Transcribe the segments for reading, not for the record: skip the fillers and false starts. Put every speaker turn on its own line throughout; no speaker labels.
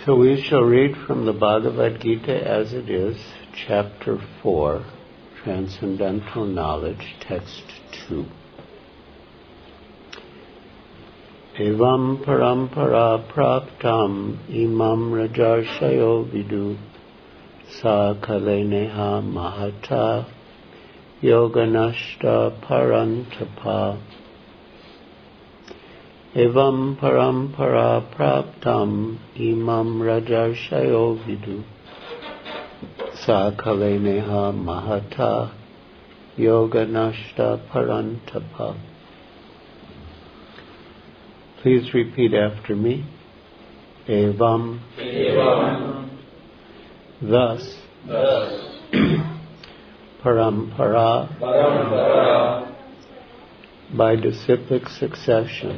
So we shall read from the Bhagavad Gita as it is, Chapter 4, Transcendental Knowledge, Text 2. Evam parampara praptam imam rajarshayo vidu sa kaleneha mahata yoganashta parantapa. Evam parampara praptam imam rajarshayo vidu sa kaleneha mahata yoganashta parantapa. Please repeat after me. Evam. Thus. Parampara. By disciplic succession.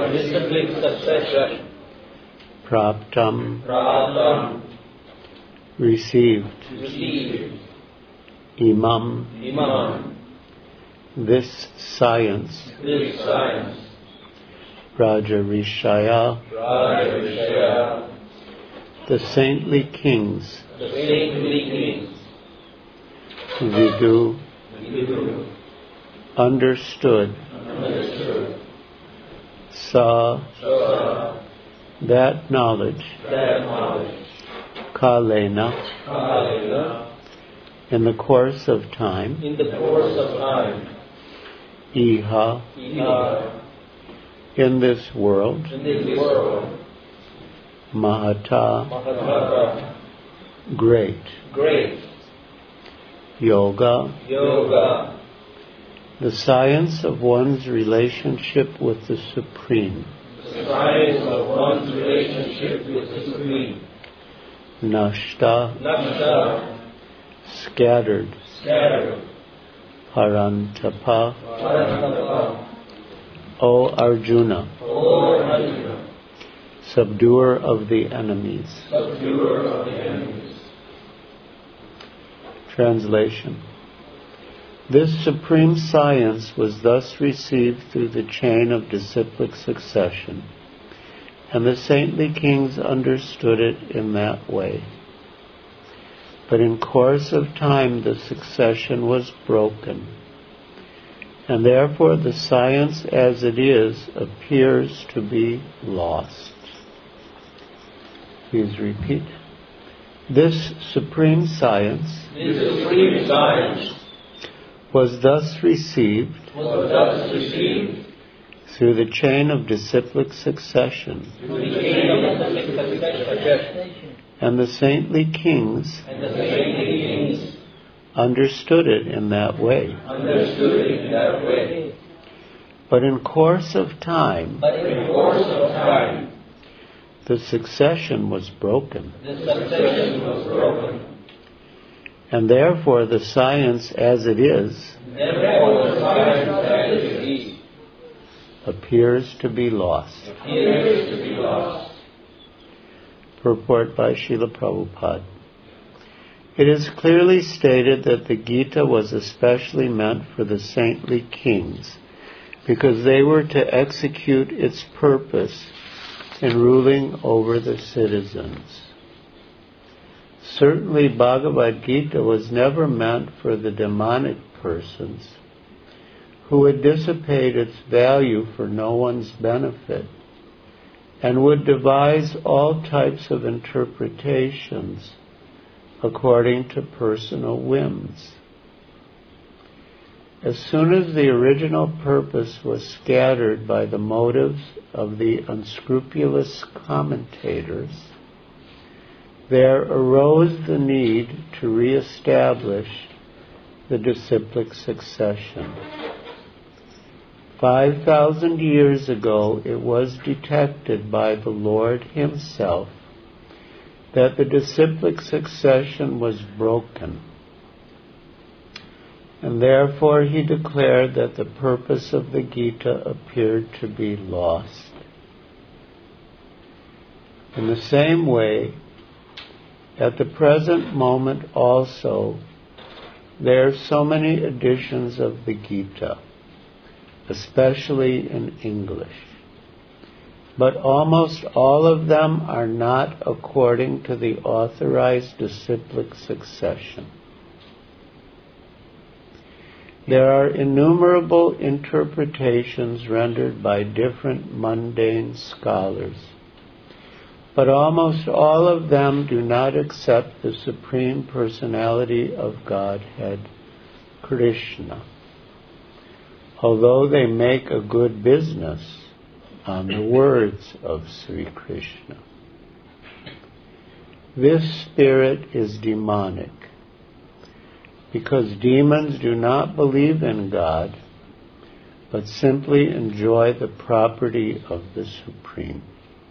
Praptam. Received. Imam. This science. Rajarishaya. The saintly kings. Vidu. Understood. Sa. That knowledge. Kalena. In the course of time. Iha. In this world. Mahata. Great. Yoga. The science of one's relationship with the Supreme. Nashta. Scattered. Parantapa. O Arjuna. Subduer of the enemies. Translation. This supreme science was thus received through the chain of disciplic succession, and the saintly kings understood it in that way. But in course of time the succession was broken, and therefore the science as it is appears to be lost. Please repeat. This supreme science was thus received through the chain of disciplic succession, and the saintly kings understood it in that way. But in course of time, the succession was broken. And therefore the science as it is appears to be lost. Purport by Srila Prabhupada. It is clearly stated that the Gita was especially meant for the saintly kings, because they were to execute its purpose in ruling over the citizens. Certainly Bhagavad Gita was never meant for the demonic persons who would dissipate its value for no one's benefit and would devise all types of interpretations according to personal whims. As soon as the original purpose was scattered by the motives of the unscrupulous commentators, there arose the need to re-establish the disciplic succession. 5,000 years ago it was detected by the Lord Himself that the disciplic succession was broken, and therefore He declared that the purpose of the Gita appeared to be lost. In the same way, at the present moment also, there are so many editions of the Gita, especially in English. but almost all of them are not according to the authorized disciplic succession. There are innumerable interpretations rendered by different mundane scholars, but almost all of them do not accept the Supreme Personality of Godhead, Krishna, although they make a good business on the words of Sri Krishna. This spirit is demonic, because demons do not believe in God, but simply enjoy the property of the Supreme.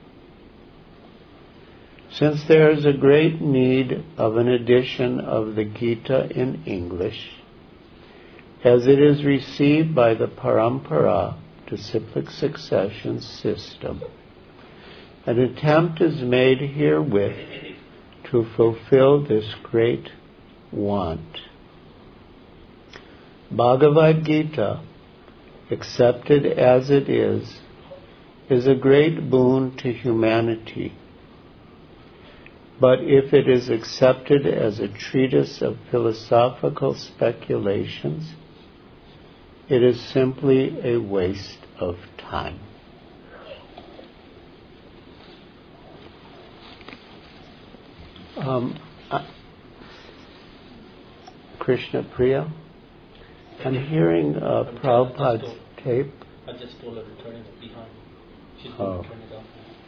Since there is a great need of an edition of the Gita in English, as it is received by the Parampara, disciplic succession system, an attempt is made herewith to fulfill this great want. Bhagavad Gita, accepted as it is a great boon to humanity. But if it is accepted as a treatise of philosophical speculations, it is simply a waste of time. Krishna Priya, I'm hearing Prabhupada's tape.
I just told her to turn it behind. She's going to turn it off.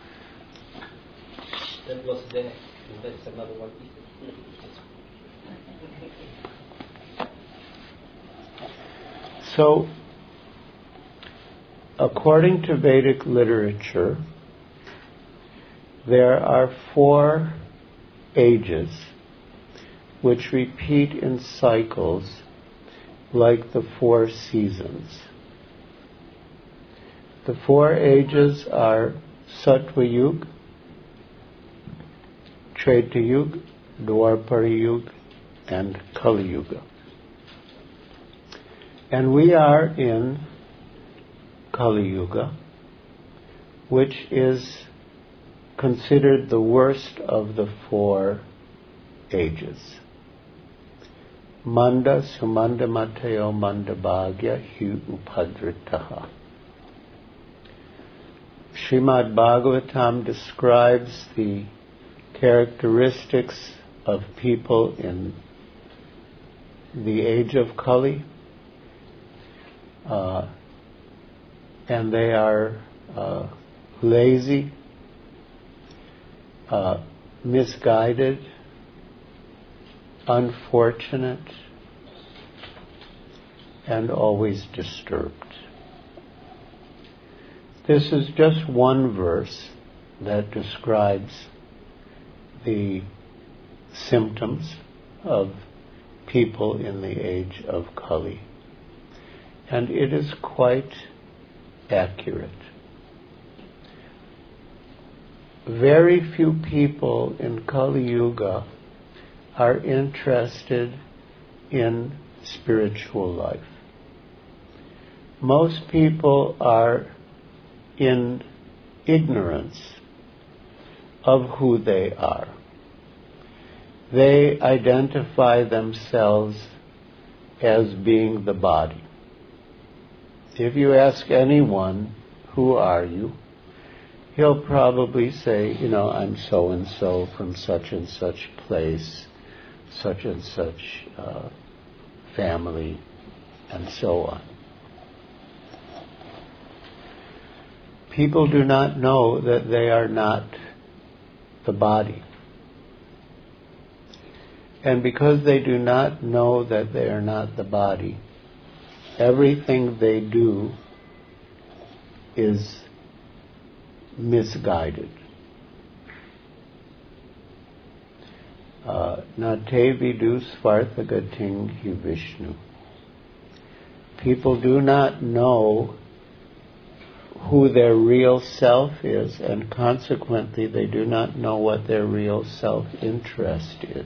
That was there. That's another one.
So, according to Vedic literature, there are 4 ages which repeat in cycles like the 4 seasons. The 4 ages are Sattva Yuga, Treta Yuga, Dwapara Yuga, and Kali Yuga. And we are in Kali Yuga, which is considered the worst of the 4 ages. Manda Sumanda Mateo Manda Bhagya Hu Upadritaha. Srimad Bhagavatam describes the characteristics of people in the age of Kali, and they are lazy, misguided, unfortunate, and always disturbed. This is just one verse that describes the symptoms of people in the age of Kali. And it is quite accurate. Very few people in Kali Yuga are interested in spiritual life. Most people are in ignorance of who they are. They identify themselves as being the body. If you ask anyone, who are you? He'll probably say, I'm so-and-so from such and such place, such and such family, and so on. People do not know that they are not the body. And because they do not know that they are not the body, everything they do is misguided. Nate vidu svarthagating hi Vishnu. People do not know who their real self is, and consequently they do not know what their real self-interest is.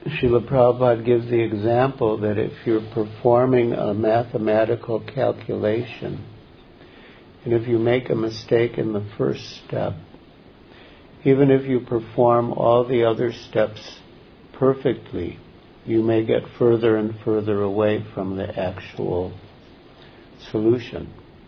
Srila Prabhupada gives the example that if you're performing a mathematical calculation, and if you make a mistake in the first step, even if you perform all the other steps perfectly, you may get further and further away from the actual solution.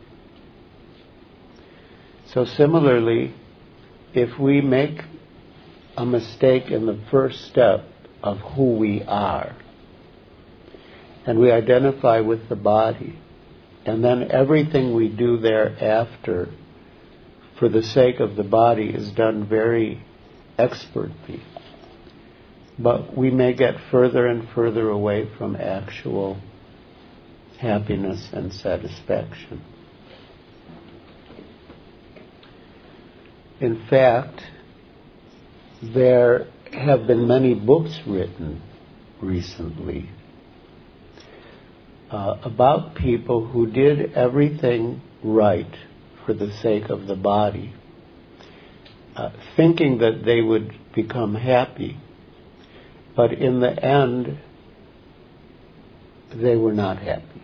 So similarly, if we make a mistake in the first step of who we are, and we identify with the body, and then everything we do thereafter for the sake of the body is done very expertly, but we may get further and further away from actual happiness and satisfaction. In fact, there have been many books written recently about people who did everything right for the sake of the body, thinking that they would become happy, but in the end, they were not happy.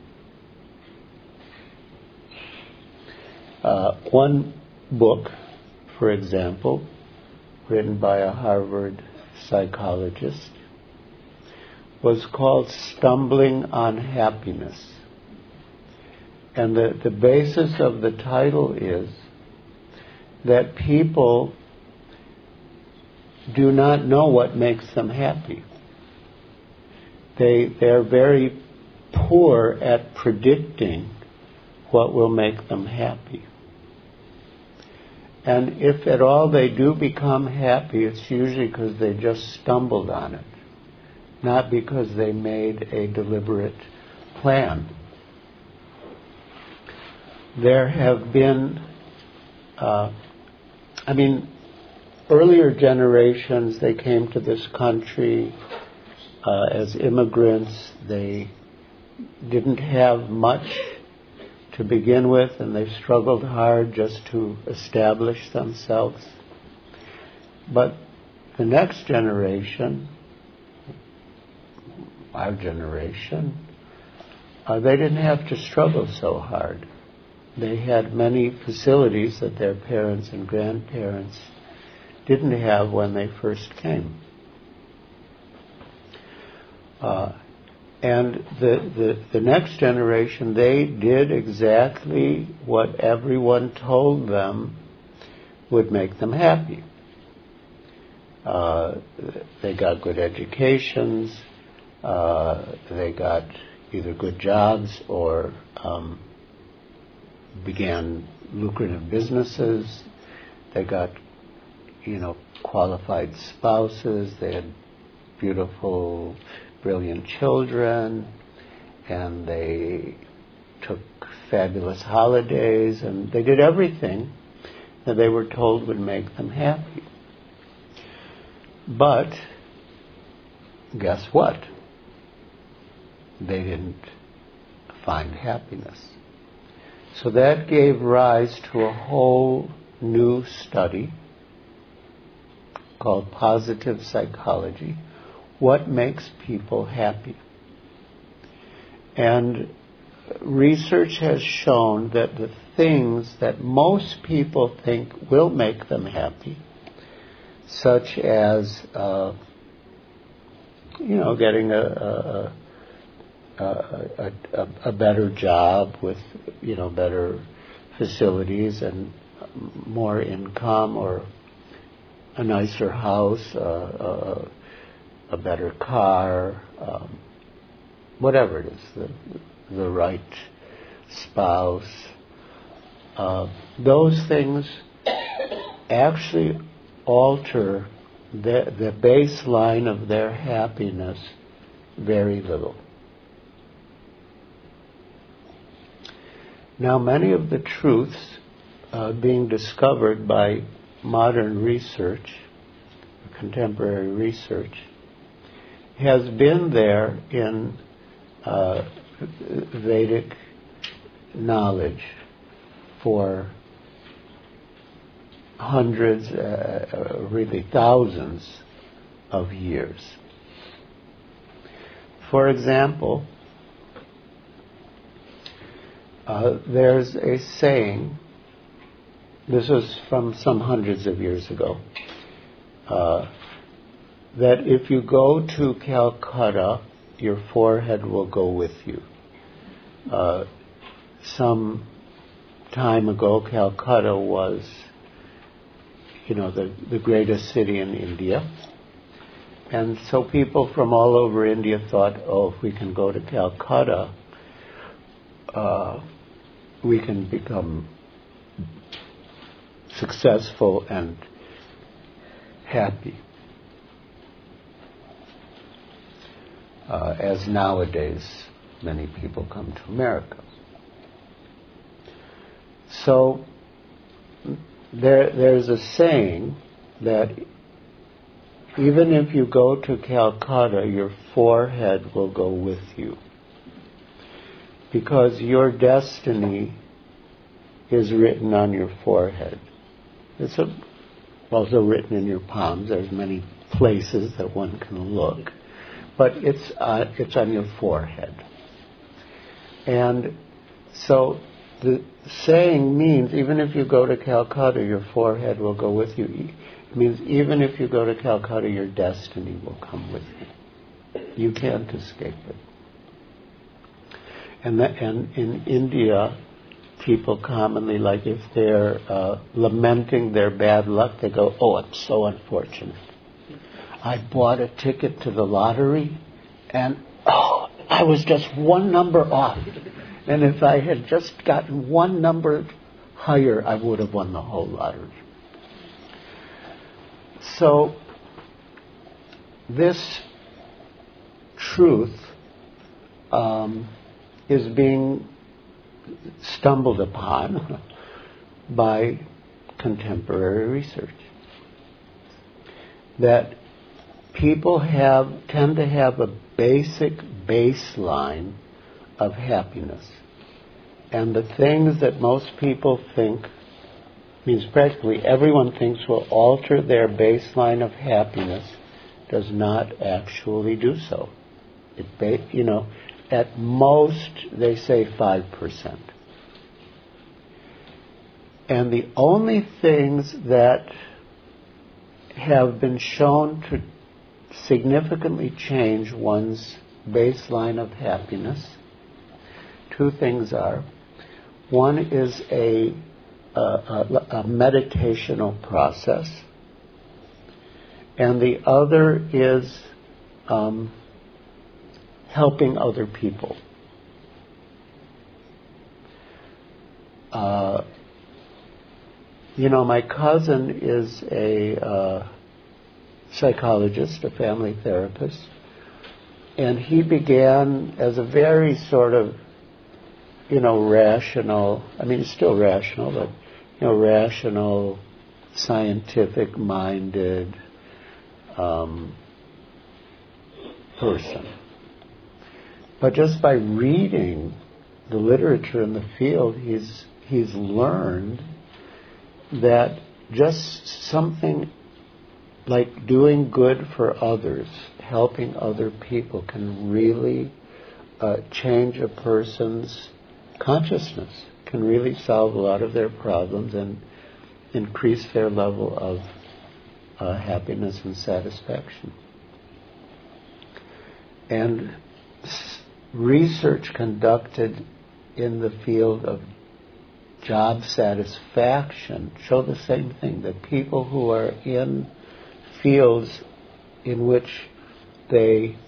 One book, for example, written by a Harvard psychologist, was called Stumbling on Happiness. And the basis of the title is that people do not know what makes them happy. They're very poor at predicting what will make them happy. And if at all they do become happy, it's usually because they just stumbled on it, not because they made a deliberate plan. There have been, earlier generations, they came to this country as immigrants. They didn't have much to begin with, and they struggled hard just to establish themselves. But the next generation, our generation, they didn't have to struggle so hard. They had many facilities that their parents and grandparents didn't have when they first came. And the next generation, they did exactly what everyone told them would make them happy. They got good educations, they got either good jobs or began lucrative businesses. They got, qualified spouses. They had beautiful, brilliant children, and they took fabulous holidays, and they did everything that they were told would make them happy. But guess what? They didn't find happiness. So that gave rise to a whole new study called positive psychology. What makes people happy? And research has shown that the things that most people think will make them happy, such as getting a better job with better facilities and more income, or a nicer house, a better car, whatever it is, the right spouse. Those things actually alter the baseline of their happiness very little. Now, many of the truths being discovered by modern research, contemporary research, has been there in Vedic knowledge for hundreds, really thousands of years. For example, there's a saying, this was from some hundreds of years ago, that if you go to Calcutta, your forehead will go with you. Some time ago, Calcutta was, the greatest city in India. And so people from all over India thought, if we can go to Calcutta, we can become successful and happy. As nowadays many people come to America. So there's a saying that even if you go to Calcutta, your forehead will go with you. Because your destiny is written on your forehead. It's also written in your palms. There's many places that one can look. But it's on your forehead. And so the saying means, even if you go to Calcutta, your forehead will go with you. It means even if you go to Calcutta, your destiny will come with you. You can't escape it. And in India, people commonly, like if they're lamenting their bad luck, they go, I'm so unfortunate. I bought a ticket to the lottery, and I was just one number off. And if I had just gotten one number higher, I would have won the whole lottery. So, this truth is being stumbled upon by contemporary research. That people tend to have a basic baseline of happiness. And the things that most people think, means practically everyone thinks will alter their baseline of happiness, does not actually do so. At most they say 5%. And the only things that have been shown to significantly change one's baseline of happiness, two things are. One is a meditational process, and the other is helping other people. My cousin is a psychologist, a family therapist, and he began as a very sort of, rational, he's still rational, but, rational, scientific-minded person. But just by reading the literature in the field, he's learned that just something like doing good for others, helping other people, can really change a person's consciousness, can really solve a lot of their problems and increase their level of happiness and satisfaction. And research conducted in the field of job satisfaction show the same thing, that people who are in fields in which they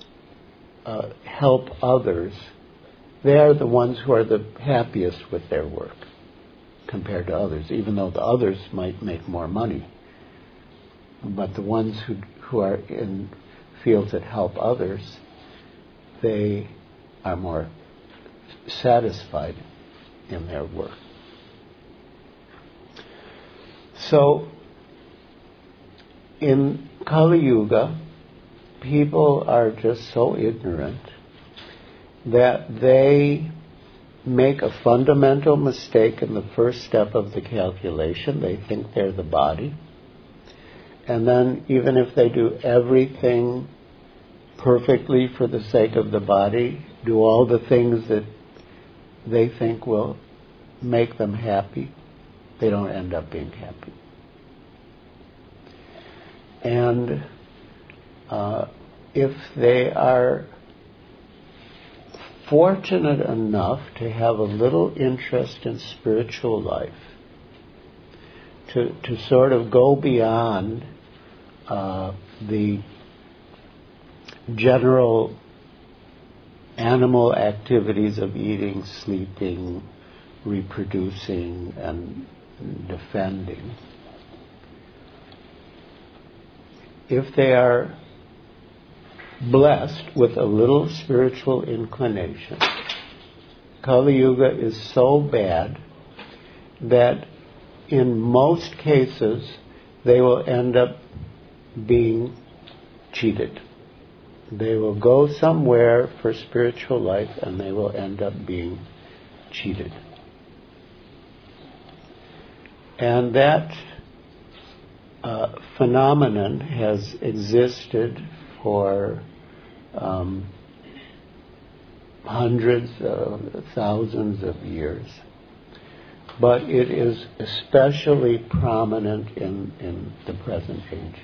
help others, they are the ones who are the happiest with their work compared to others, even though the others might make more money. But the ones who are in fields that help others, they are more satisfied in their work. So, in Kali Yuga, people are just so ignorant that they make a fundamental mistake in the first step of the calculation. They think they're the body. And then even if they do everything perfectly for the sake of the body, do all the things that they think will make them happy, they don't end up being happy. And if they are fortunate enough to have a little interest in spiritual life, to sort of go beyond the general animal activities of eating, sleeping, reproducing, and defending. If they are blessed with a little spiritual inclination, Kali Yuga is so bad that in most cases they will end up being cheated. They will go somewhere for spiritual life and they will end up being cheated. And that phenomenon has existed for hundreds of thousands of years. But it is especially prominent in the present age.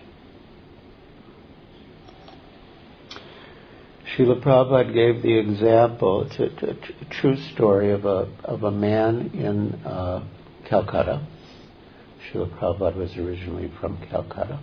Srila Prabhupada gave the example, it's a true story of a man in Calcutta. Srila Prabhupada was originally from Calcutta,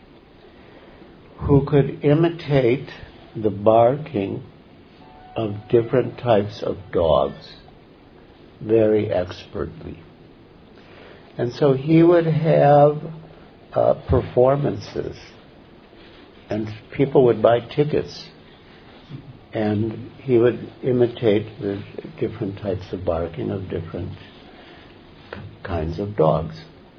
who could imitate the barking of different types of dogs very expertly. And so he would have performances, and people would buy tickets, and he would imitate the different types of barking of different kinds of dogs.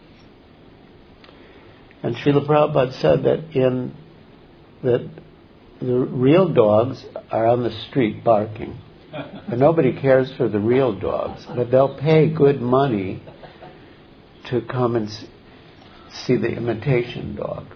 And Srila Prabhupada said that the real dogs are on the street barking. And nobody cares for the real dogs, but they'll pay good money to come and see the imitation dog.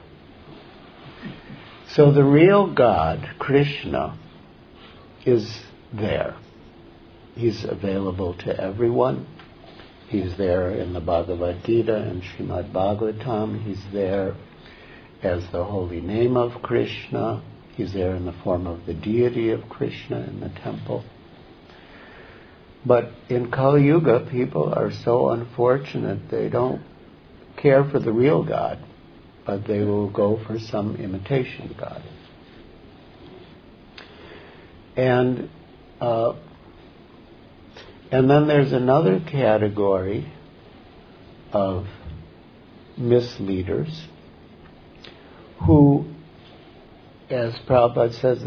So the real God, Krishna, is there. He's available to everyone. He's there in the Bhagavad Gita and Srimad Bhagavatam. He's there as the holy name of Krishna. He's there in the form of the deity of Krishna in the temple. But in Kali Yuga, people are so unfortunate, they don't care for the real God, but they will go for some imitation God. And then there's another category of misleaders who, as Prabhupada says,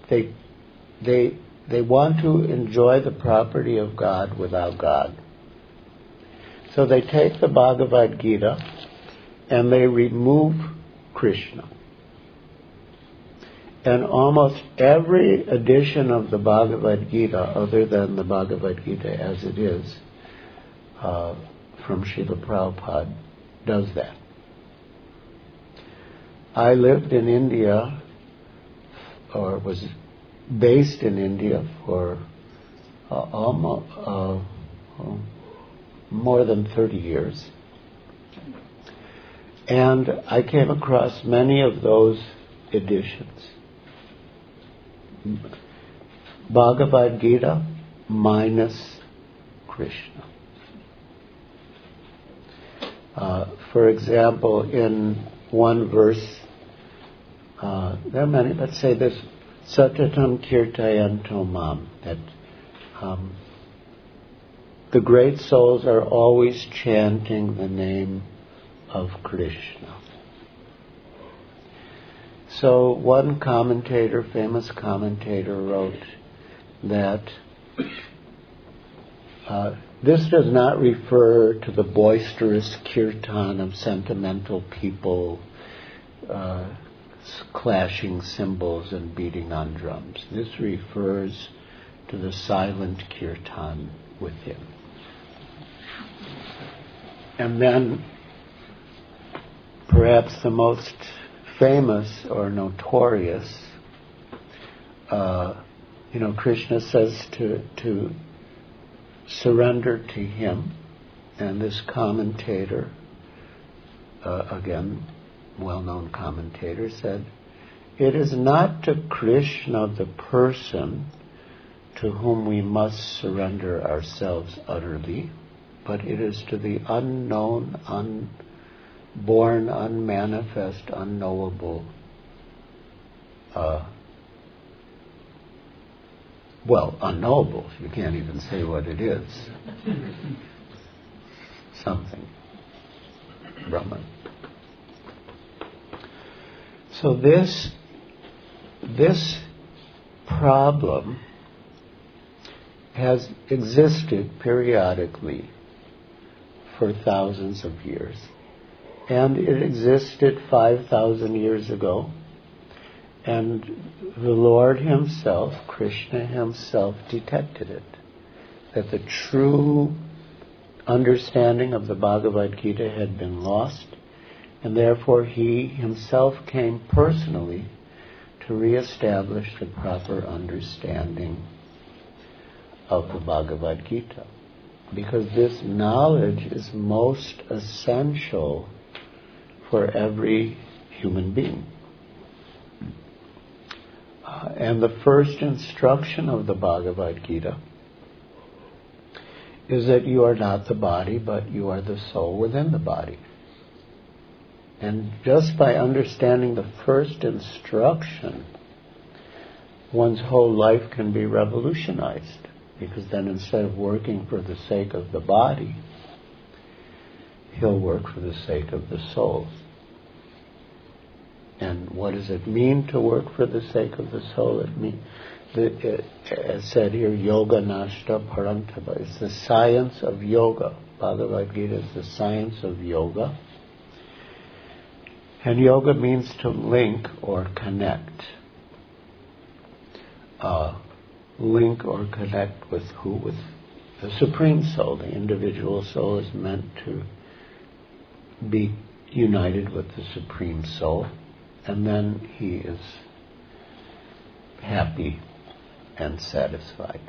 they want to enjoy the property of God without God. So they take the Bhagavad Gita and they remove Krishna. And almost every edition of the Bhagavad Gita, other than the Bhagavad Gita as it is, from Srila Prabhupada, does that. I lived in India, or was based in India for almost more than 30 years. And I came across many of those editions. Bhagavad Gita minus Krishna. For example, in one verse, there are many, let's say this, Satatam Kirtayanto Mam, that the great souls are always chanting the name of Krishna. So one commentator, famous commentator, wrote that this does not refer to the boisterous kirtan of sentimental people clashing cymbals and beating on drums. This refers to the silent kirtan within. And then perhaps the most famous or notorious Krishna says to surrender to him, and this commentator, again, well-known commentator, said, it is not to Krishna, the person, to whom we must surrender ourselves utterly, but it is to the unknown, unborn, unmanifest, unknowable, unknowable. You can't even say what it is. Something. Brahman. So this problem has existed periodically for thousands of years. And it existed 5,000 years ago. And the Lord himself, Krishna himself, detected it. That the true understanding of the Bhagavad Gita had been lost. And therefore he himself came personally to reestablish the proper understanding of the Bhagavad Gita. Because this knowledge is most essential for every human being. And the first instruction of the Bhagavad Gita is that you are not the body, but you are the soul within the body. And just by understanding the first instruction, one's whole life can be revolutionized. Because then instead of working for the sake of the body, he'll work for the sake of the soul. And what does it mean to work for the sake of the soul? As said here, yoga nashta parantapa. It's the science of yoga. Bhagavad Gita is the science of yoga. And yoga means to link or connect. Link or connect with who? With the Supreme Soul. The individual soul is meant to be united with the Supreme Soul, and then he is happy and satisfied.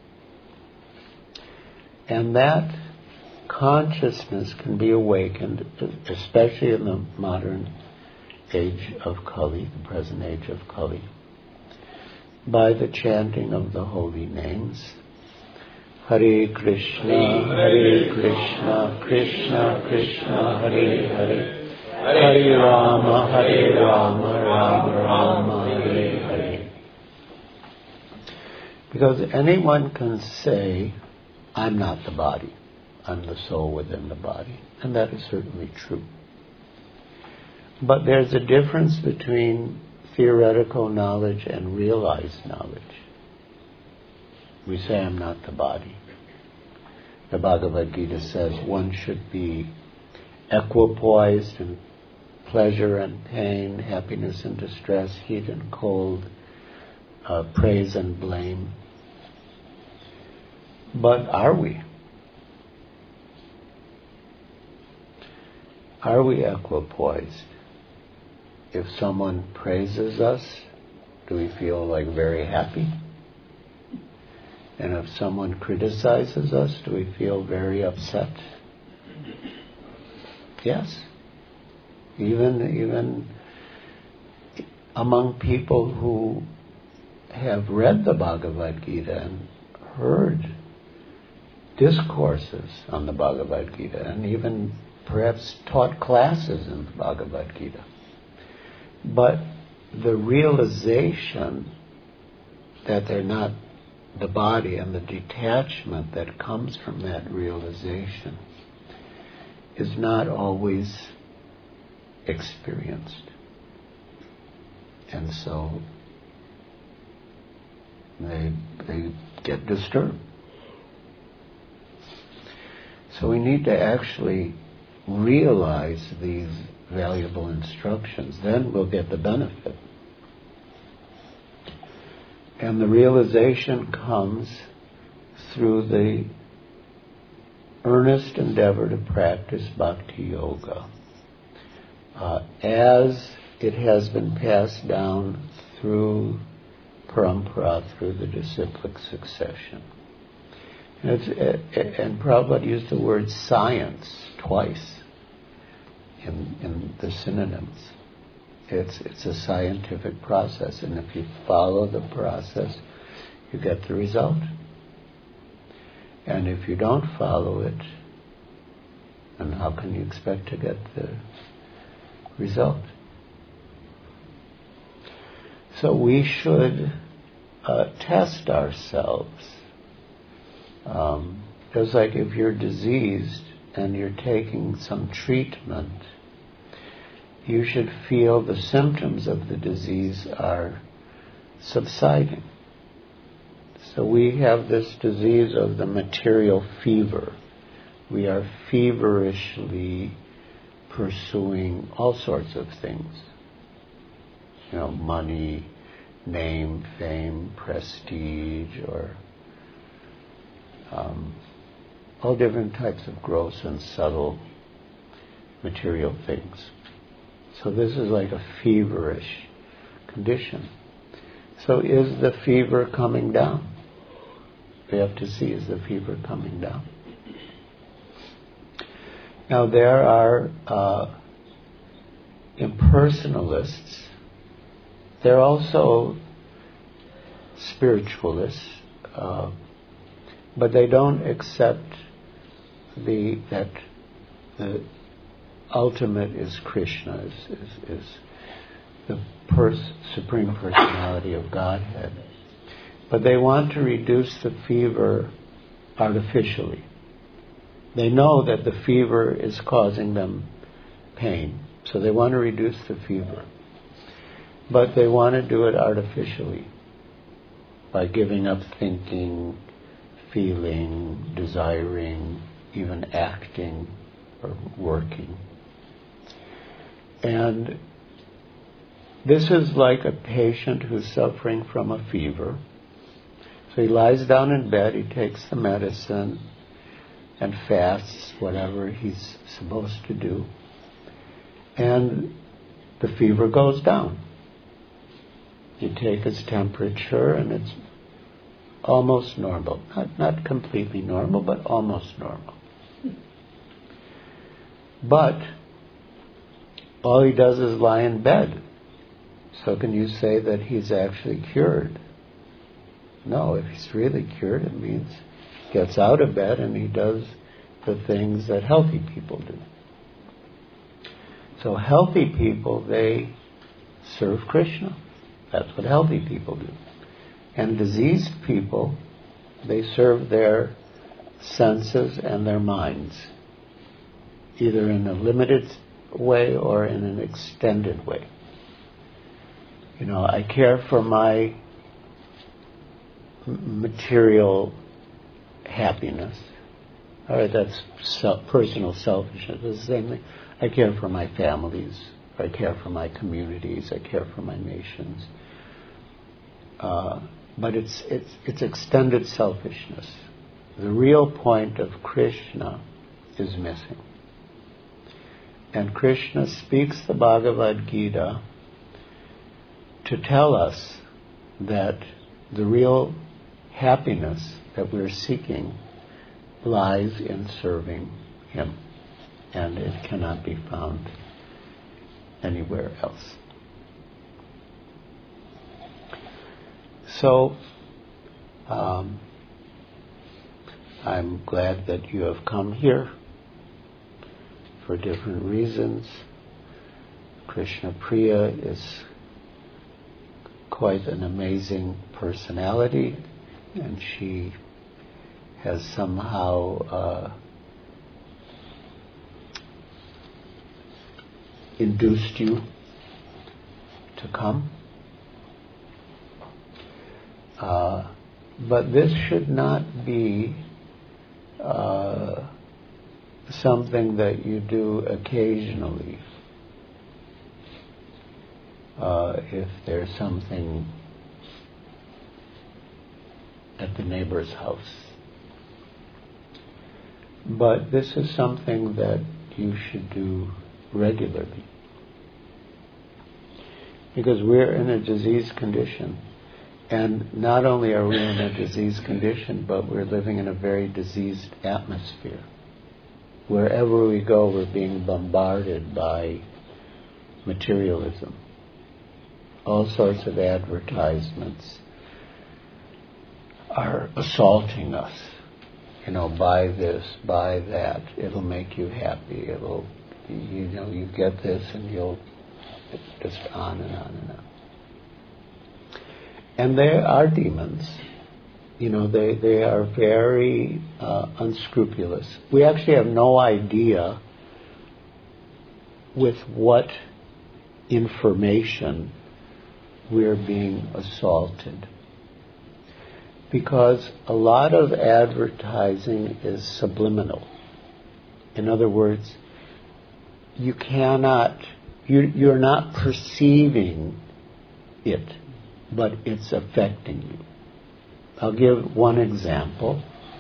And that consciousness can be awakened, especially in the modern age of Kali, the present age of Kali, by the chanting of the holy names. Hare Krishna, Krishna Krishna, Hare Hare, Hare Rama, Rama Rama, Hare Hare. Because anyone can say, I'm not the body, I'm the soul within the body. And that is certainly true. But there's a difference between theoretical knowledge and realized knowledge. We say, I'm not the body. The Bhagavad Gita says one should be equipoised in pleasure and pain, happiness and distress, heat and cold, praise and blame. But are we? Are we equipoised? If someone praises us, do we feel like very happy? And if someone criticizes us, do we feel very upset? Yes. Even among people who have read the Bhagavad Gita and heard discourses on the Bhagavad Gita and even perhaps taught classes in the Bhagavad Gita. But the realization that they're not the body and the detachment that comes from that realization is not always experienced. And so they get disturbed. So we need to actually realize these valuable instructions. Then we'll get the benefit. And the realization comes through the earnest endeavor to practice bhakti yoga. As it has been passed down through parampara through the disciplic succession. And Prabhupada used the word science twice in the synonyms. It's a scientific process, and if you follow the process, you get the result. And if you don't follow it, then how can you expect to get the result? So we should test ourselves. Just like if you're diseased and you're taking some treatment, you should feel the symptoms of the disease are subsiding. So we have this disease of the material fever. We are feverishly pursuing all sorts of things. Money, name, fame, prestige, or all different types of gross and subtle material things. So this is like a feverish condition. So is the fever coming down? We have to see, is the fever coming down? Now there are impersonalists. They're also spiritualists, but they don't accept that the ultimate is Krishna, is the Supreme Personality of Godhead. But they want to reduce the fever artificially. They know that the fever is causing them pain, so they want to reduce the fever. But they want to do it artificially, by giving up thinking, feeling, desiring, even acting or working. And this is like a patient who's suffering from a fever. So he lies down in bed, he takes the medicine and fasts, whatever he's supposed to do. And the fever goes down. You take his temperature and it's almost normal. Not completely normal, but almost normal. But all he does is lie in bed. So can you say that he's actually cured? No, if he's really cured, it means he gets out of bed and he does the things that healthy people do. So healthy people, they serve Krishna. That's what healthy people do. And diseased people, they serve their senses and their minds, either in a limited way or in an extended way. I care for my material happiness. All right, that's personal selfishness. It's the same thing. I care for my families. I care for my communities. I care for my nations. But it's extended selfishness. The real point of Krishna is missing. And Krishna speaks the Bhagavad Gita to tell us that the real happiness that we're seeking lies in serving Him, and it cannot be found anywhere else. So, I'm glad that you have come here for different reasons. Krishna Priya is quite an amazing personality, and she has somehow induced you to come. But this should not be something that you do occasionally. If there's something at the neighbor's house. But this is something that you should do regularly. Because we're in a disease condition. And not only are we in a diseased condition, but we're living in a very diseased atmosphere. Wherever we go, we're being bombarded by materialism. All sorts of advertisements are assaulting us. Buy this, buy that. It'll make you happy. You get this and you'll just on and on and on. And there are demons. They are very unscrupulous. We actually have no idea with what information we're being assaulted. Because a lot of advertising is subliminal. In other words, you're not perceiving it, but it's affecting you. I'll give one example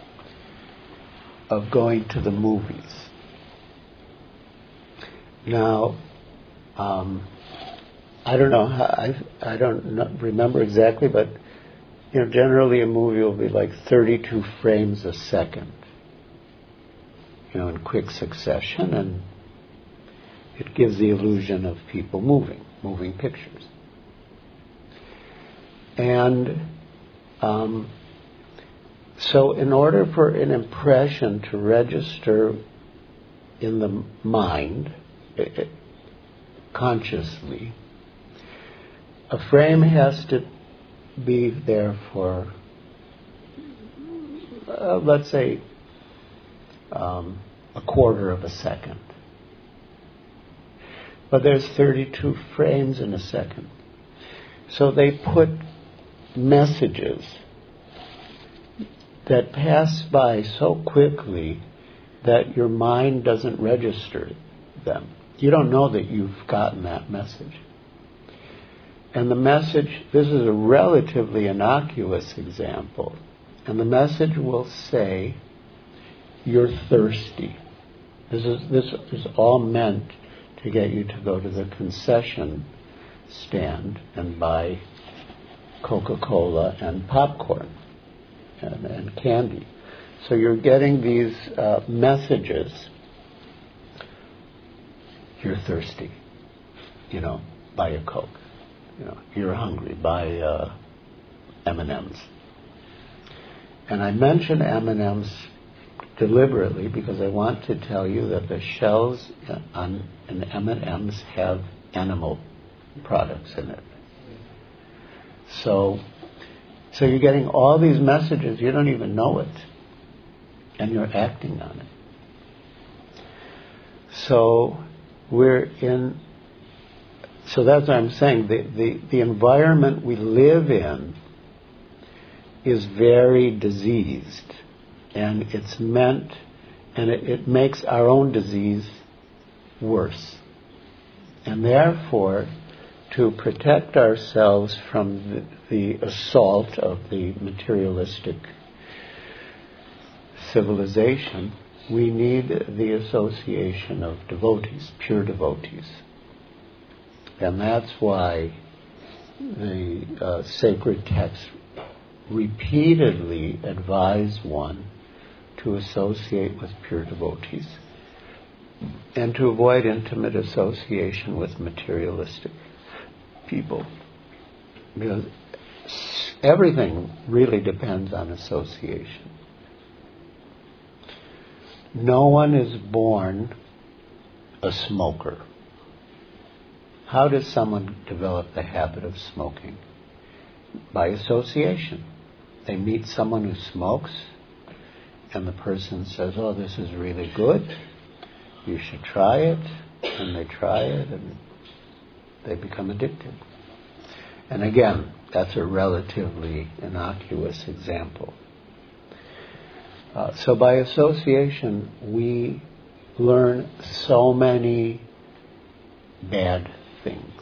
of going to the movies. Now, I don't know how, I don't remember exactly, but generally a movie will be like 32 frames a second, in quick succession, and it gives the illusion of people moving pictures. And so in order for an impression to register in the mind consciously, a frame has to be there for, let's say, a quarter of a second. But there's 32 frames in a second. So they put messages that pass by so quickly that your mind doesn't register them. You don't know that you've gotten that message. And the message, this is a relatively innocuous example, and the message will say, you're thirsty. This is all meant to get you to go to the concession stand and buy Coca-Cola and popcorn and candy. So you're getting these messages. You're thirsty, buy a Coke. You're hungry, buy M&Ms. And I mention M&Ms deliberately because I want to tell you that the shells on M&Ms have animal products in it. So you're getting all these messages, you don't even know it, and you're acting on it. So that's what I'm saying. The environment we live in is very diseased, and it's meant, and it makes our own disease worse. And therefore, to protect ourselves from the assault of the materialistic civilization, we need the association of devotees, pure devotees. And that's why the sacred texts repeatedly advise one to associate with pure devotees and to avoid intimate association with materialistic people. Because everything really depends on association. No one is born a smoker. How does someone develop the habit of smoking? By association. They meet someone who smokes, and the person says, oh, this is really good, you should try it, and they try it, and they become addicted. And again, that's a relatively innocuous example. So by association, we learn so many bad things.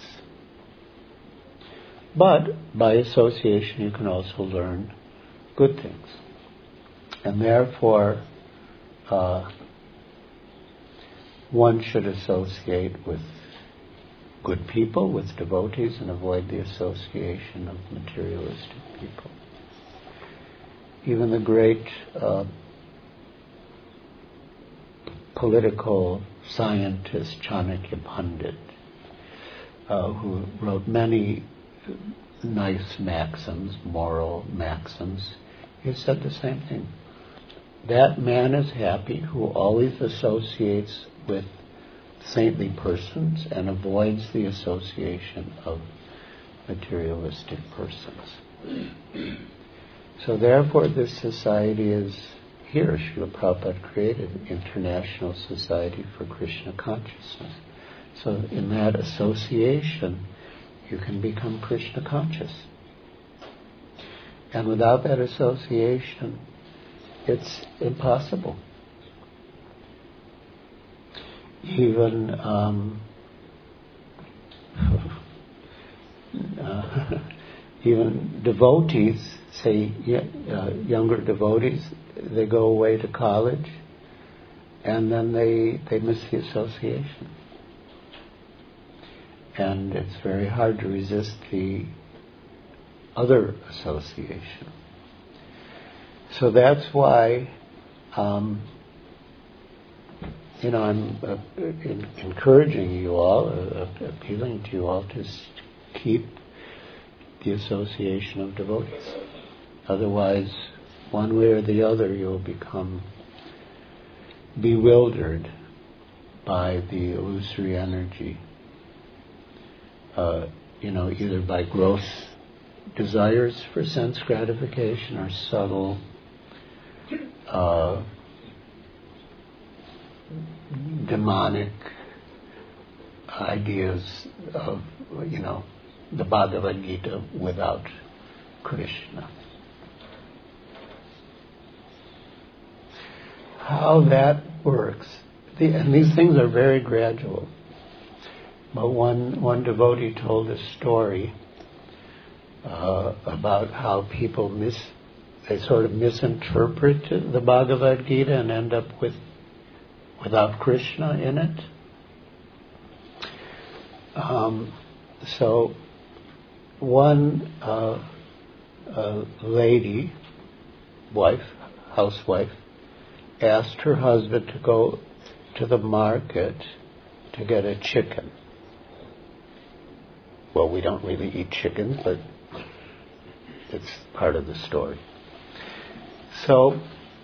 But by association, you can also learn good things. And therefore, one should associate with good people, with devotees, and avoid the association of materialistic people. Even the great political scientist Chanakya Pandit, who wrote many nice maxims, moral maxims, he said the same thing. That man is happy who always associates with saintly persons and avoids the association of materialistic persons. So therefore this society is here. Srila Prabhupada created International Society for Krishna Consciousness. So in that association you can become Krishna conscious. And without that association it's impossible. Even even devotees, say younger devotees, they go away to college and then they miss the association. And it's very hard to resist the other association. So that's why I'm encouraging you all, appealing to you all to keep the association of devotees. Otherwise, one way or the other, you'll become bewildered by the illusory energy. Either by gross desires for sense gratification or subtle demonic ideas of, the Bhagavad Gita without Krishna. How that works, and these things are very gradual. But one devotee told a story about how people they sort of misinterpret the Bhagavad Gita and end up without Krishna in it. So one lady, housewife, asked her husband to go to the market to get a chicken. Well, we don't really eat chickens, but it's part of the story. So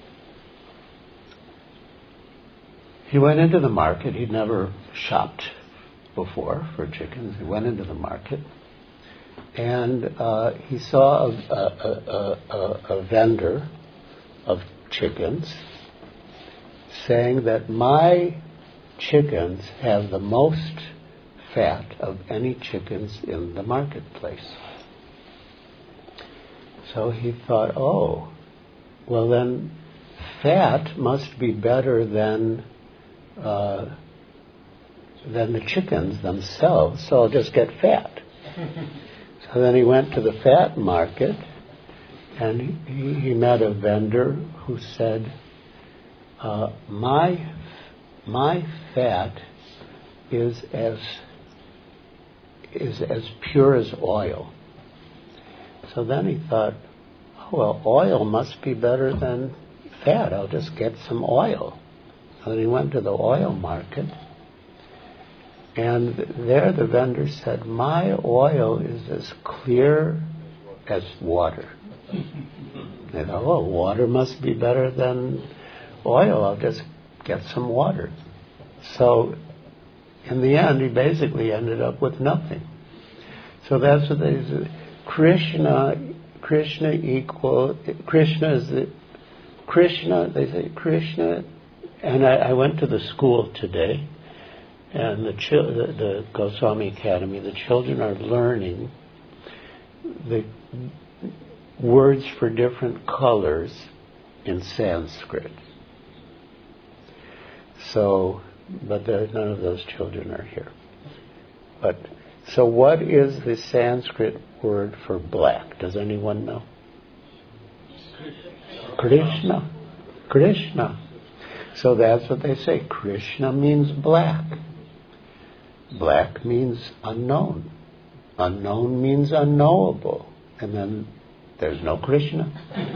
he went into the market. He'd never shopped before for chickens. He went into the market, and he saw a vendor of chickens saying that my chickens have the most fat of any chickens in the marketplace. So he thought, well then fat must be better than the chickens themselves, so I'll just get fat. So then he went to the fat market and he met a vendor who said, my fat is as pure as oil. So then he thought, oil must be better than fat. I'll just get some oil. So then he went to the oil market, and there the vendor said, my oil is as clear as water. They thought, water must be better than oil. I'll just get some water. So in the end, he basically ended up with nothing. So that's what they say. Krishna they say Krishna, and I went to the school today, and the Goswami Academy, the children are learning the words for different colors in Sanskrit. So, but none of those children are here. So what is the Sanskrit word for black? Does anyone know? Krishna. Krishna. So that's what they say. Krishna means black. Black means unknown. Unknown means unknowable. And then there's no Krishna.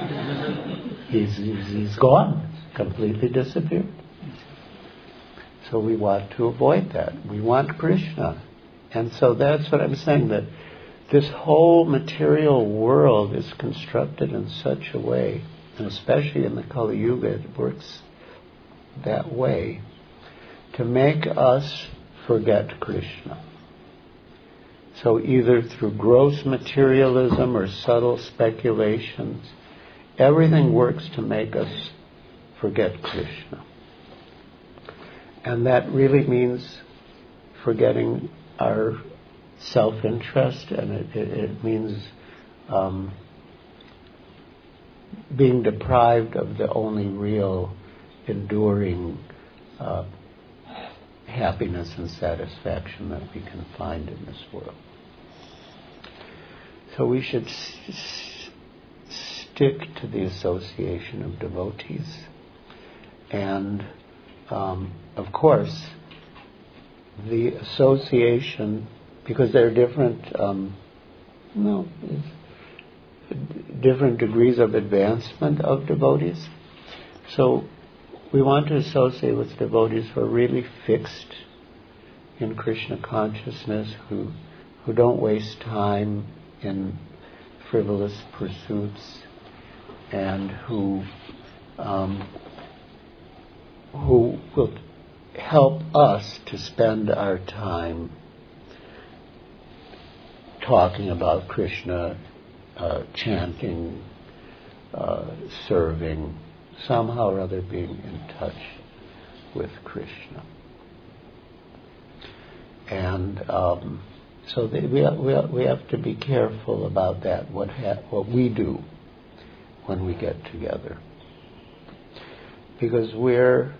He's gone, completely disappeared. So we want to avoid that. We want Krishna. And so that's what I'm saying, that this whole material world is constructed in such a way, and especially in the Kali Yuga, it works that way, to make us forget Krishna. So either through gross materialism or subtle speculations, everything works to make us forget Krishna. And that really means forgetting our self-interest, and it means being deprived of the only real enduring happiness and satisfaction that we can find in this world. So we should stick to the association of devotees. And of course, the association, because there are different different degrees of advancement of devotees. So we want to associate with devotees who are really fixed in Krishna consciousness, who don't waste time in frivolous pursuits, and who will help us to spend our time talking about Krishna, chanting, serving, somehow or other being in touch with Krishna. And so we have to be careful about that, what we do when we get together. Because we're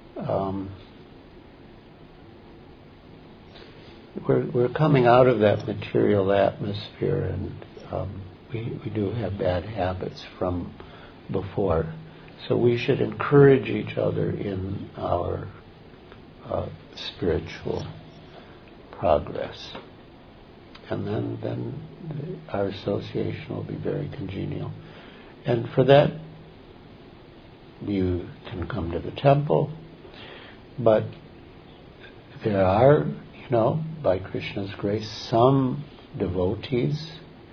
coming out of that material atmosphere, and we do have bad habits from before. So we should encourage each other in our spiritual progress. And then our association will be very congenial. And for that, you can come to the temple, but there are, by Krishna's grace, some devotees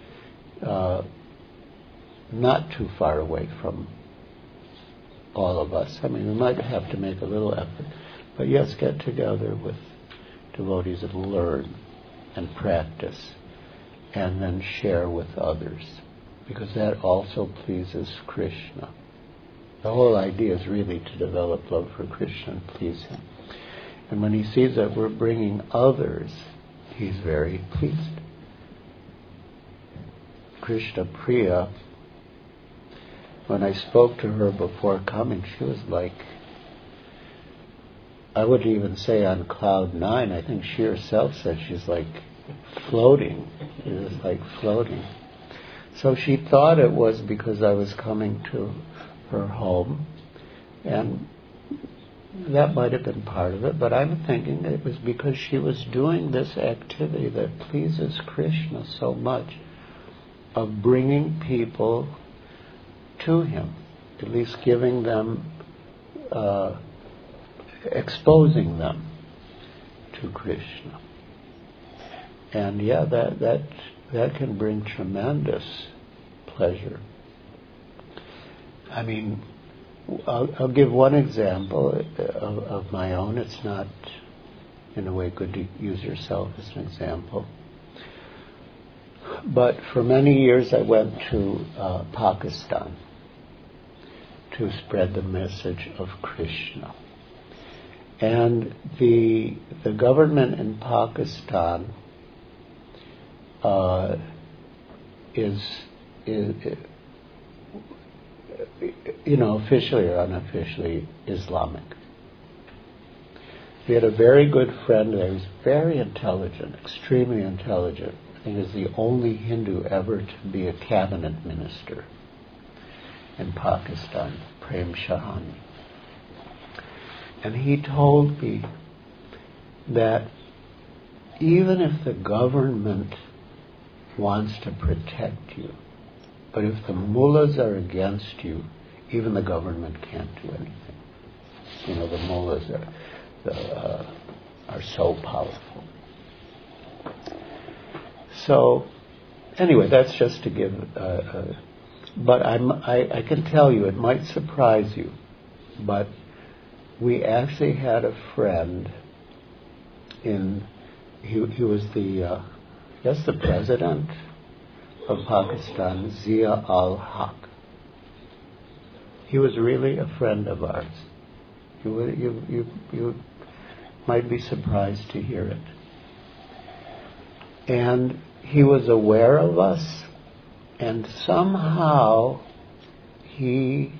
not too far away from all of us. I mean, we might have to make a little effort, but yes, get together with devotees and learn and practice, and then share with others, because that also pleases Krishna. The whole idea is really to develop love for Krishna and please him. And when he sees that we're bringing others, he's very pleased. Krishna Priya, when I spoke to her before coming, she was like, I wouldn't even say on cloud 9. I think she herself said she's like floating. She was like floating. So she thought it was because I was coming to her home, and that might have been part of it, but I'm thinking it was because she was doing this activity that pleases Krishna so much, of bringing people to him, at least giving them, exposing them to Krishna. And yeah, that can bring tremendous pleasure. I mean, I'll give one example of my own. It's not, in a way, good to use yourself as an example. But for many years I went to Pakistan to spread the message of Krishna. And the government in Pakistan is officially or unofficially Islamic. We had a very good friend there. He was very intelligent, extremely intelligent. I think he's the only Hindu ever to be a cabinet minister in Pakistan, Prem Shahani. And he told me that even if the government wants to protect you, but if the mullahs are against you, even the government can't do anything. You know, the mullahs are so powerful. So, anyway, that's just to give. But I can tell you, it might surprise you, but we actually had a friend he was the president of Pakistan, Zia al-Haq. He was really a friend of ours. You might be surprised to hear it. And he was aware of us, and somehow he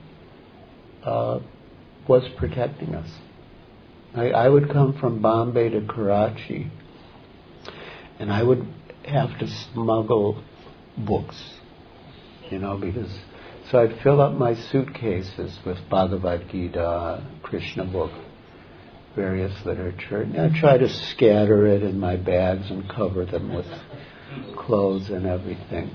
was protecting us. I would come from Bombay to Karachi, and I would have to smuggle books, because so I'd fill up my suitcases with Bhagavad Gita, Krishna book, various literature, and I'd try to scatter it in my bags and cover them with clothes and everything.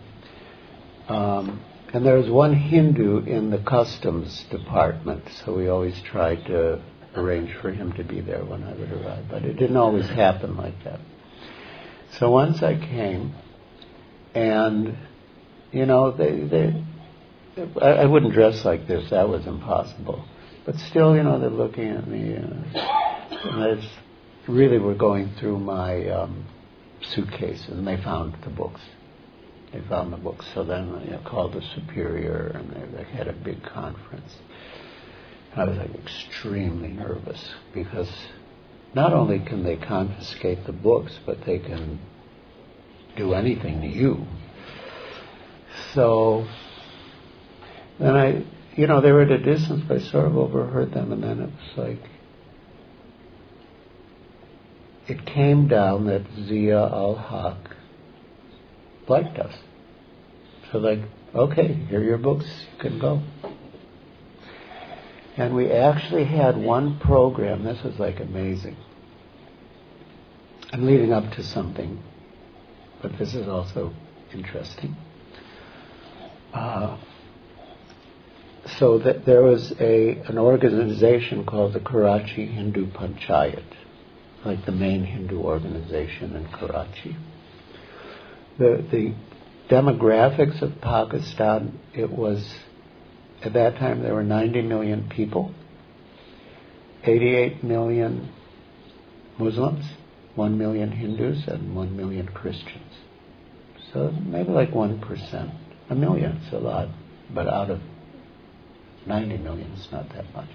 And there was one Hindu in the customs department, so we always tried to arrange for him to be there when I would arrive, but it didn't always happen like that. So once I came, and I wouldn't dress like this; that was impossible. But still, they're looking at me, and I really were going through my suitcase, and they found the books. So then I called the superior, and they had a big conference. I was extremely nervous, because not only can they confiscate the books, but they can do anything to you. So then they were at a distance, but I sort of overheard them, and then it was it came down that Zia al-Haq liked us. So okay, here are your books, you can go. And we actually had one program, this was amazing. I'm leading up to something, but this is also interesting. So that there was an organization called the Karachi Hindu Panchayat, the main Hindu organization in Karachi. The demographics of Pakistan, it was, at that time there were 90 million people, 88 million Muslims, 1 million Hindus, and 1 million Christians. So maybe 1%. A million, it's a lot, but out of 90 million, it's not that much.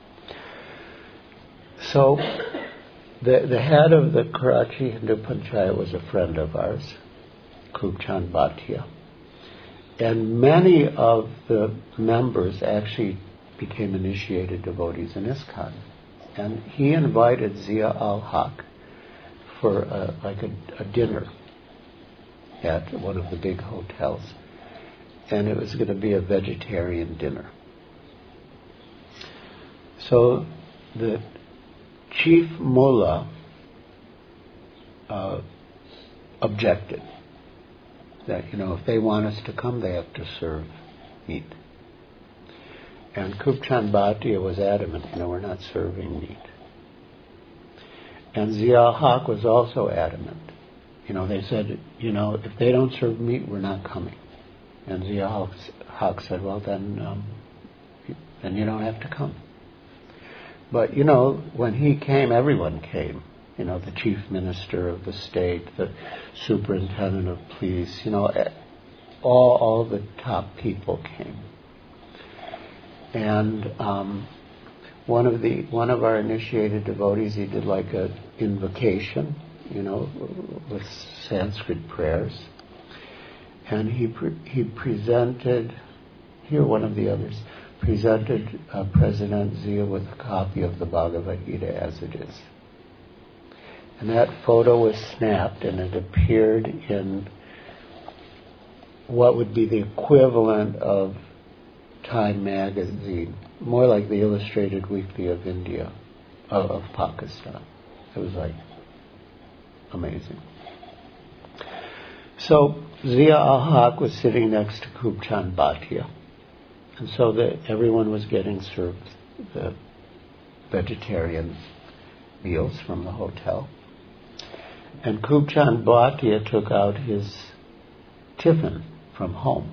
So the head of the Karachi Hindu Panchayat was a friend of ours, Khub Chand Bhatia. And many of the members actually became initiated devotees in ISKCON. And he invited Zia al-Haq for a dinner at one of the big hotels. And it was going to be a vegetarian dinner. So the chief mullah objected that, if they want us to come, they have to serve meat. And Khub Chand Bhatia was adamant, we're not serving meat. And Zia al-Haq was also adamant. They said, if they don't serve meat, we're not coming. And Zia al-Haq said, well, then you don't have to come. But, when he came, everyone came. The chief minister of the state, the superintendent of police, all the top people came. And one of our initiated devotees, he did an invocation, with Sanskrit prayers. And he presented, here one of the others, presented President Zia with a copy of the Bhagavad Gita as it is. And that photo was snapped, and it appeared in what would be the equivalent of Time magazine, more like the Illustrated Weekly of India, of Pakistan. It was amazing. So Zia al-Haq was sitting next to Kubchan Bhatia. And so everyone was getting served the vegetarian meals from the hotel. And Kubchan Bhatia took out his tiffin from home.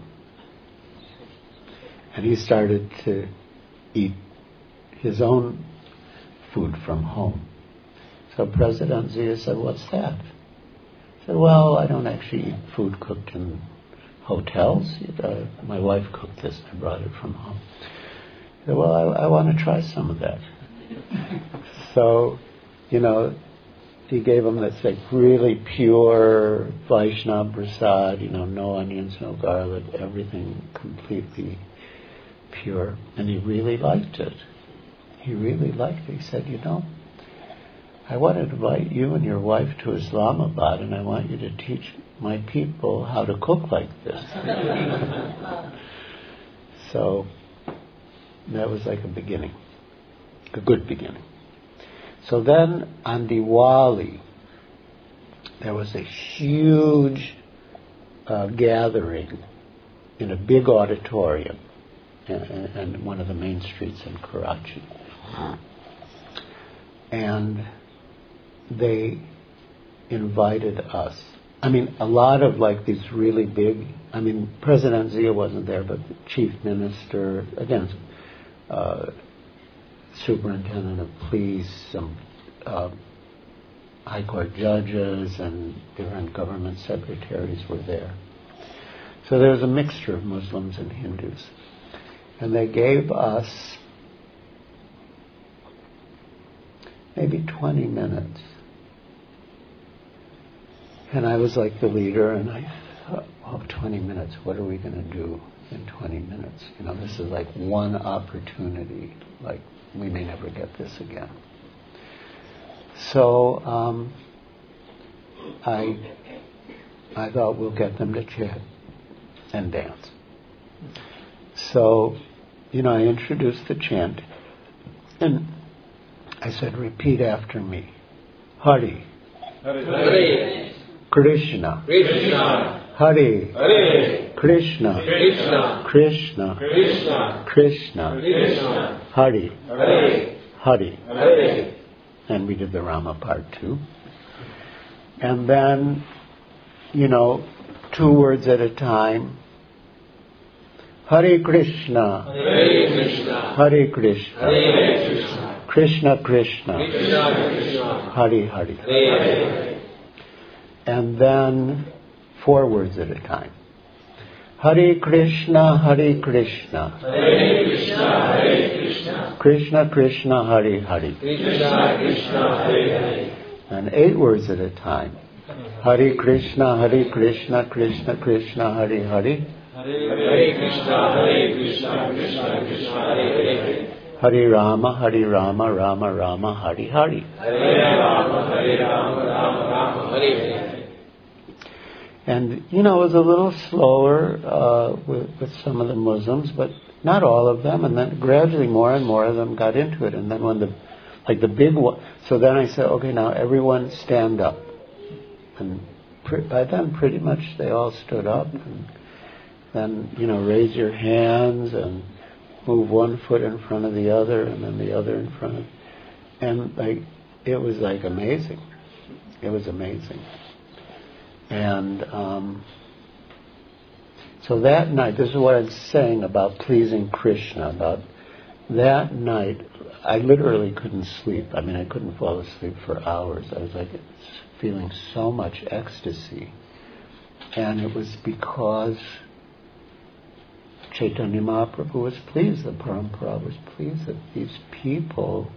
And he started to eat his own food from home. So President Zia said, "What's that?" He said, "Well, I don't actually eat food cooked in hotels. My wife cooked this. I brought it from home." He said, "Well, I want to try some of that." So, he gave him this like really pure Vaishnava prasad, no onions, no garlic, everything completely pure. And he really liked it. He really liked it. He said, "I want to invite you and your wife to Islamabad, and I want you to teach my people how to cook like this." So that was like a beginning, a good beginning. So then on Diwali, there was a huge gathering in a big auditorium and one of the main streets in Karachi. And they invited us. I mean, a lot of like these really big, President Zia wasn't there, but the chief minister, again, superintendent of police, some high court judges and different government secretaries were there. So there was a mixture of Muslims and Hindus. And they gave us maybe 20 minutes. And I was like the leader, and I thought, 20 minutes, what are we going to do in 20 minutes? This is like one opportunity, like we may never get this again. So I thought we'll get them to chant and dance. So, I introduced the chant, and I said, "Repeat after me. Hari.
Hare.
Krishna.
Krishna.
Hare.
Hare.
Krishna.
Krishna.
Krishna.
Krishna.
Krishna.
Krishna.
Hari.
Hare.
Hari.
Hare.
And we did the Rama part too. And then, 2 words at a time. Hare Krishna.
Hare Krishna.
Hare Krishna.
Hare Krishna.
Krishna Krishna.
Krishna Krishna.
Hare Hare.
Hare Hare.
And then 4 words at a time. Hare Krishna, Hare Krishna.
Hare Krishna, Hare Krishna.
Krishna Krishna, Hare Hare.
Krishna Krishna, Hare Hare.
And 8 words at a time. Hare Krishna, Hare Krishna, Krishna Krishna, Hare Hare.
Hare Krishna, Hare Krishna, Krishna Krishna, Hare Hare.
Hare Rama, Hare Rama, Rama Rama, Hare Hare.
Hare Rama, Hare Rama, Rama Rama, Hare Hare.
And, it was a little slower with some of the Muslims, but not all of them. And then gradually more and more of them got into it. And then when the big one, so then I said, okay, now everyone stand up. And by then pretty much they all stood up. And then, raise your hands and move one foot in front of the other and then the other in front of, and it was amazing. It was amazing. And so that night, this is what I'm saying about pleasing Krishna, about that night, I literally couldn't sleep. I couldn't fall asleep for hours. I was feeling so much ecstasy. And it was because Chaitanya Mahaprabhu was pleased, the Parampara was pleased that these people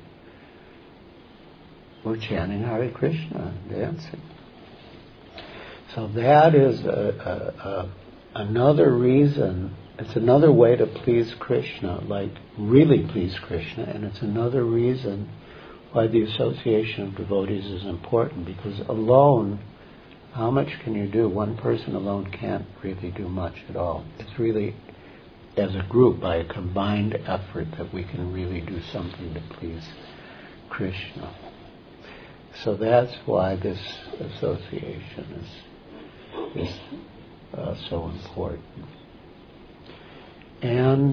were chanting Hare Krishna and dancing. So that is another reason, it's another way to please Krishna, really please Krishna, and it's another reason why the association of devotees is important, because alone, how much can you do? One person alone can't really do much at all. It's really, as a group, by a combined effort, that we can really do something to please Krishna. So that's why this association is so important. And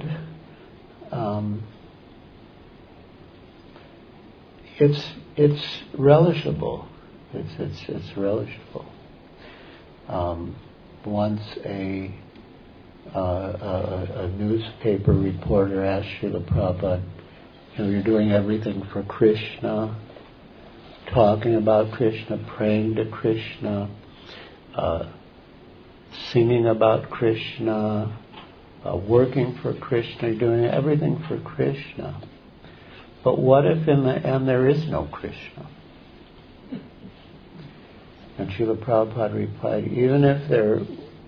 it's relishable. It's relishable. Once a newspaper reporter asked Srila Prabhupada, you're doing everything for Krishna, talking about Krishna, praying to Krishna, singing about Krishna, working for Krishna, doing everything for Krishna. But what if in the end there is no Krishna? And Srila Prabhupada replied, even if there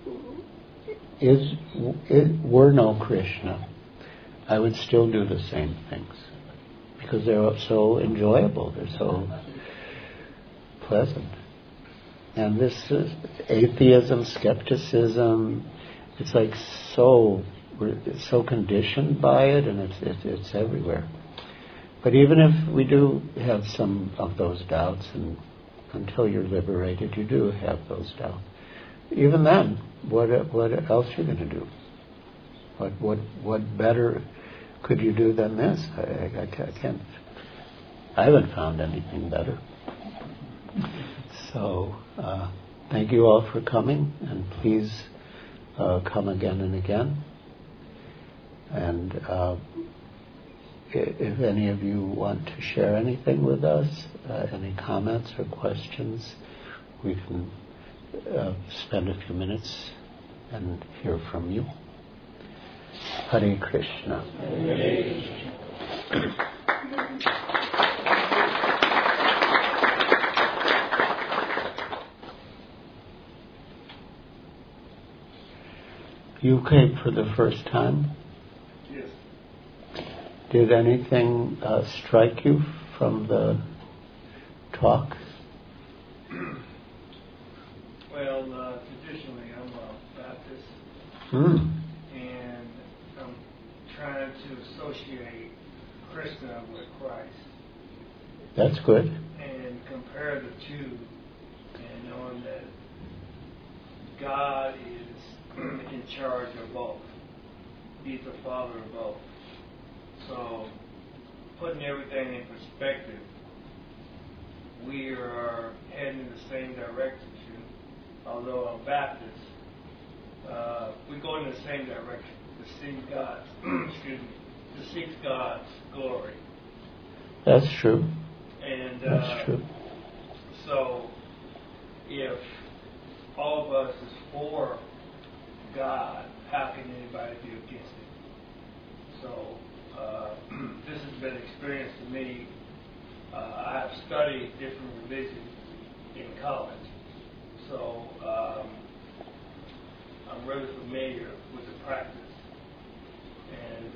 were no Krishna, I would still do the same things. Because they're so enjoyable, they're so pleasant. And this is atheism, skepticism, it's like we're so conditioned by it, and it's everywhere. But even if we do have some of those doubts, and until you're liberated, you do have those doubts. Even then, what else are you going to do? What better could you do than this? I can't. I haven't found anything better. So, thank you all for coming, and please come again and again. And if any of you want to share anything with us, any comments or questions, we can spend a few minutes and hear from you. Hare Krishna. You came for the first time?
Yes.
Did anything strike you from the talk?
Well, traditionally I'm a Baptist, and I'm trying to associate Krishna with Christ.
That's good.
And compare the two, and knowing that God is in charge of both. He's the Father of both. So, putting everything in perspective, we are heading in the same direction. Although I'm Baptist, we go in the same direction to seek God's, to seek God's glory.
That's true.
And
that's true.
So, if all of us is for God, how can anybody be against it? So, this has been an experience for me. I have studied different religions in college. So, I'm really familiar with the practice. And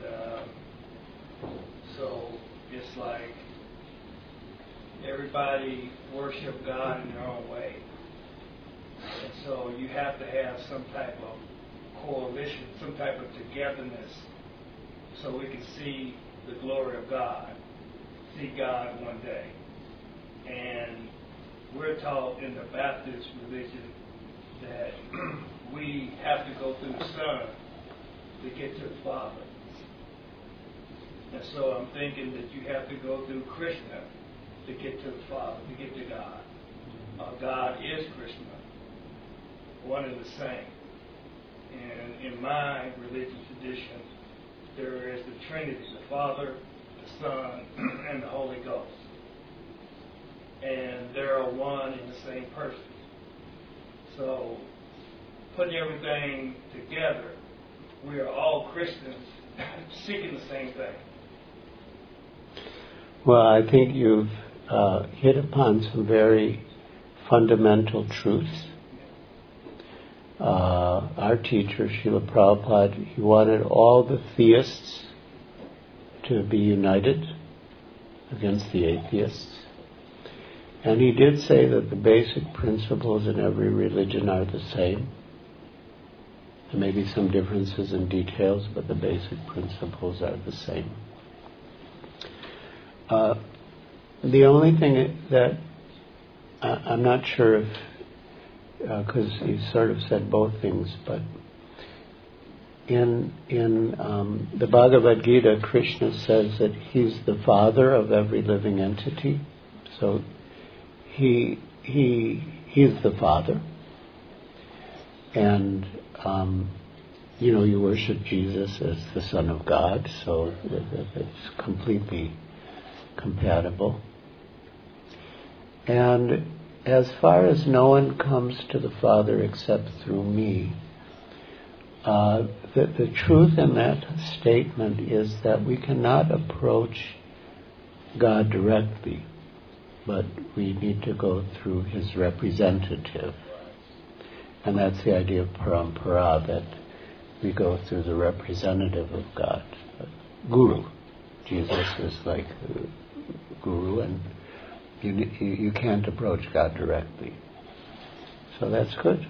so, it's like everybody worship God in their own way. And so, you have to have some type of coalition, some type of togetherness, so we can see the glory of God, see God one day. And we're taught in the Baptist religion that we have to go through the Son to get to the Father. And so I'm thinking that you have to go through Krishna to get to the Father, to get to God. God is Krishna, one and the same. And in my religious tradition, there is the Trinity, the Father, the Son, and the Holy Ghost. And they're one and the same person. So, putting everything together, we are all Christians seeking the same thing.
Well, I think you've hit upon some very fundamental truths. Our teacher, Srila Prabhupada, he wanted all the theists to be united against the atheists. And he did say that the basic principles in every religion are the same. There may be some differences in details, but the basic principles are the same. The only thing that I'm not sure if, because he sort of said both things, but in the Bhagavad Gita, Krishna says that he's the father of every living entity. So he's the father. And, you worship Jesus as the Son of God, so it's completely compatible. And as far as no one comes to the Father except through me, the truth in that statement is that we cannot approach God directly, but we need to go through His representative. And that's the idea of parampara, that we go through the representative of God. Guru. Jesus is like Guru, and you can't approach God directly. So that's good.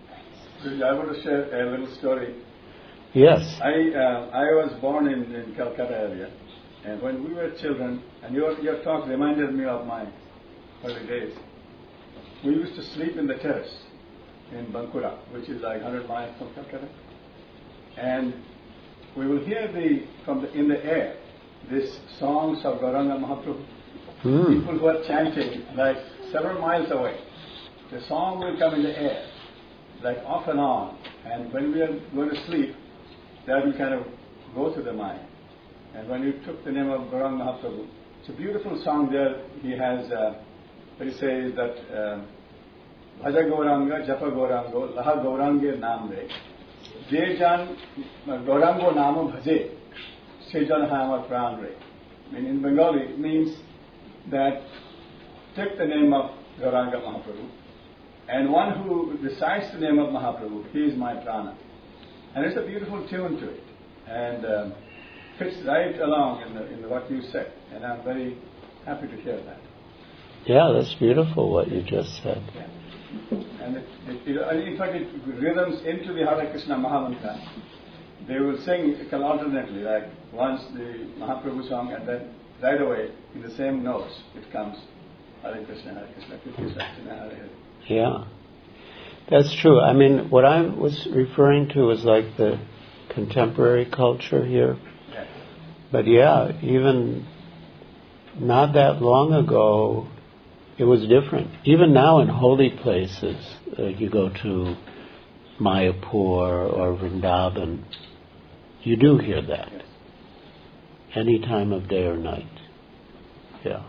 I want to share a little story.
Yes.
I was born in Calcutta area, and when we were children, and your talk reminded me of my early days. We used to sleep in the terrace in Bankura, which is like 100 miles from Calcutta, and we will hear in the air these songs of Gauranga Mahaprabhu. People who are chanting like several miles away. The song will come in the air, like off and on. And when we are going to sleep, that will kind of go to the mind. And when you took the name of Gauranga Mahaprabhu, it's a beautiful song there. He has, he says that, Bhaja Gauranga, Japa Gaurango, Laha Gaurange Namre. Je jan Gaurango Namo Bhaje, Se jan Hamar Pranre. I mean, in Bengali, it means that take the name of Gauranga Mahaprabhu, and one who recites the name of Mahaprabhu, he is my prana. And it's a beautiful tune to it, and fits right along in what you said, and I'm very happy to hear that.
Yeah, that's beautiful what you just said.
Yeah. And in fact, it rhythms into the Hare Krishna Mahamantra. They will sing alternately, like once the Mahaprabhu song, and then right away, in the same notes, it comes Hare Krishna, Krishna Krishna, Hare Hare.
Yeah, that's true. I mean, what I was referring to was like the contemporary culture here.
Yeah.
But yeah, even not that long ago, it was different. Even now in holy places, you go to Mayapur or Vrindavan, you do hear that.
Yes.
Any time of day or night. Yeah.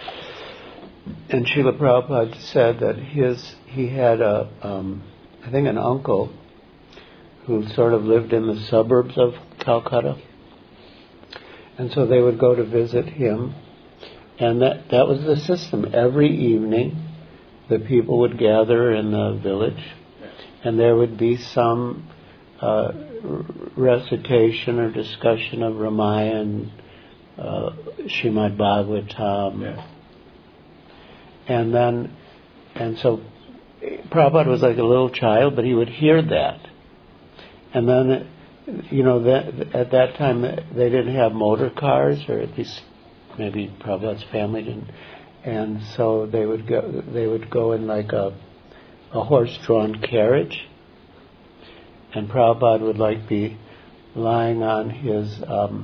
And Srila Prabhupada said that he had I think an uncle who sort of lived in the suburbs of Calcutta. And so they would go to visit him. And that was the system. Every evening, the people would gather in the village, and there would be some recitation or discussion of Ramayana, Srimad Bhagavatam.
Yes.
And so Prabhupada was like a little child, but he would hear that. And then, at that time they didn't have motor cars, or at least maybe Prabhupada's family didn't. And so they would go in like a horse-drawn carriage, and Prabhupada would be lying on his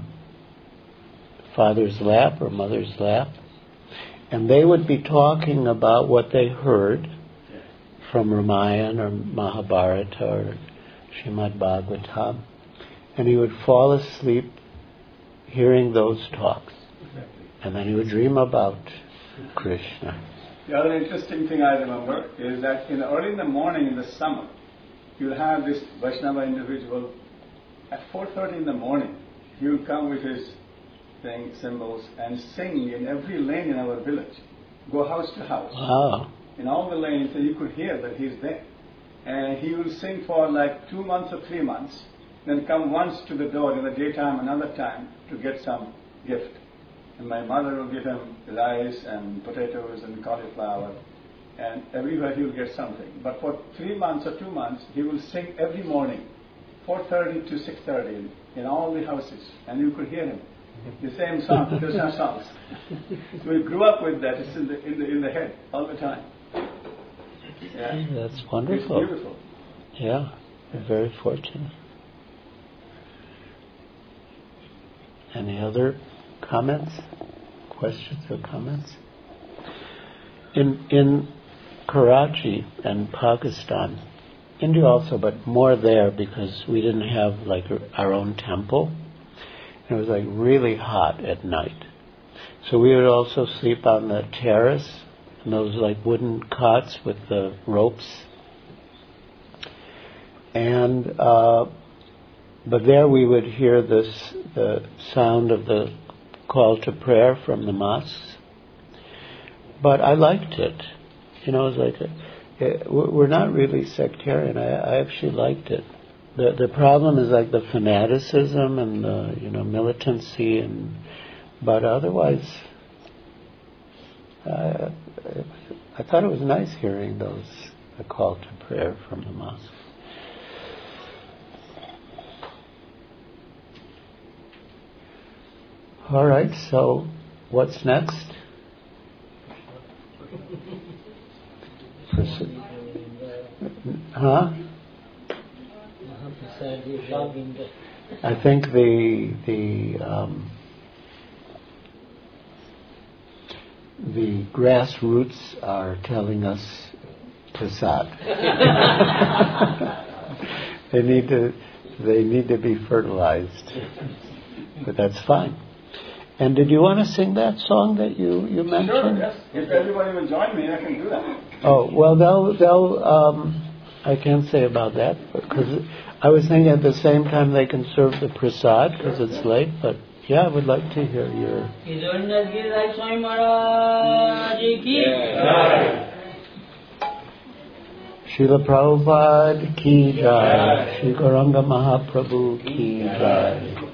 father's lap or mother's lap, and they would be talking about what they heard from Ramayana or Mahabharata or Srimad Bhagavatam, and he would fall asleep hearing those talks.
Exactly.
And then he would dream about Krishna.
The other interesting thing I remember is that early in the morning in the summer, you'll have this Vaishnava individual at 4:30 in the morning. He will come with his cymbals and sing in every lane in our village, go house to house.
Wow.
In all the lanes, and you could hear that he's there. And he will sing for like 2 months or 3 months, then come once to the door in the daytime, another time, to get some gift. And my mother will give him rice and potatoes and cauliflower, and everywhere he will get something. But for 3 months or 2 months, he will sing every morning, 4:30 to 6:30 in all the houses, and you could hear him. The same song, Krishna songs. So we grew up with that. It's in the head all the time. Yeah.
That's wonderful.
It's beautiful.
Yeah, we're very fortunate. Any other comments, questions or comments? In Karachi and Pakistan, India also, but more there because we didn't have like our own temple. It was like really hot at night. So we would also sleep on the terrace, and those like wooden cots with the ropes. And but there we would hear the sound of the call to prayer from the mosques. But I liked it. You know, it was like we're not really sectarian. I actually liked it. The problem is like the fanaticism and the militancy, but otherwise, I thought it was nice hearing the call to prayer from the mosque. All right, so what's next? Huh? I think the grassroots are telling us prasad. They need to be fertilized, but that's fine. And did you want to sing that song that you mentioned?
Sure, yes. If everybody will join me, I can do that.
Oh, well, they'll I can't say about that, because I was thinking at the same time they can serve the prasad, because it's late, but yeah, I would like to hear your... Srila Prabhupada ki jai, Shri Gauranga Mahaprabhu ki jai.